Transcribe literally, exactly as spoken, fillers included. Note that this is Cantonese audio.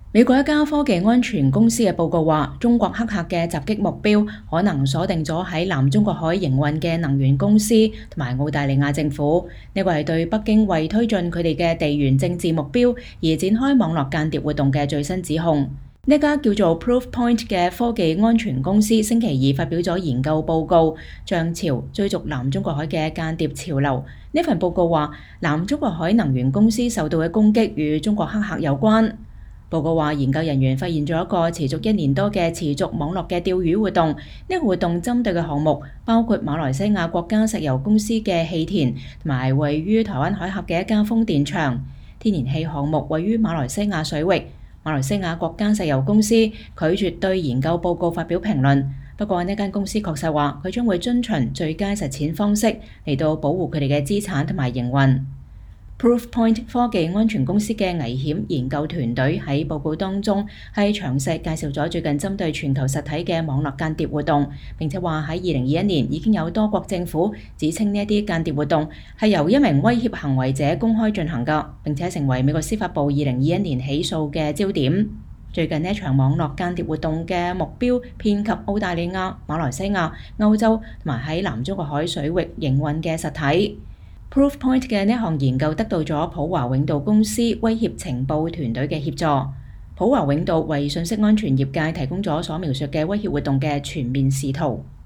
美國一家科技安全公司嘅報告話，中國黑客嘅襲擊目標可能鎖定咗喺南中國海營運嘅能源公司同埋澳大利亞政府。呢個係對北京為推進佢哋嘅地緣政治目標而展開網絡間諜活動嘅最新指控。呢家叫做 Proofpoint 嘅科技安全公司星期二發表咗研究報告，漲潮追逐南中國海嘅間諜潮流。呢份報告話，南中國海能源公司受到嘅攻擊與中國黑客有關。報告話，研究人員發現咗一個持續一年多嘅持續網絡嘅釣魚活動。呢、這個活動針對嘅項目包括馬來西亞國家石油公司嘅氣田，同埋位於台灣海峽嘅一家風電場。天然氣項目位於馬來西亞水域。馬來西亞國家石油公司拒絕對研究報告發表評論。不過呢間公司確實話，佢將會遵循最佳實踐方式嚟到保護佢哋嘅資產同埋營運。Proofpoint 科技安全公司嘅危險研究團隊喺報告當中係詳細介紹咗最近針對全球實體嘅網絡間諜活動，並且話喺二零二一年已經有多國政府指稱呢一啲間諜活動係由一名威脅行為者公開進行㗎，並且成為美國司法部二零二一年起訴嘅焦點。最近呢一場網絡間諜活動嘅目標遍及澳大利亞、馬來西亞、歐洲同埋喺南中國海水域營運嘅實體。Proofpoint 嘅呢項研究得到咗普華永道公司威脅情報團隊嘅協助。普華永道為信息安全業界提供咗所描述嘅威脅活動嘅全面視圖。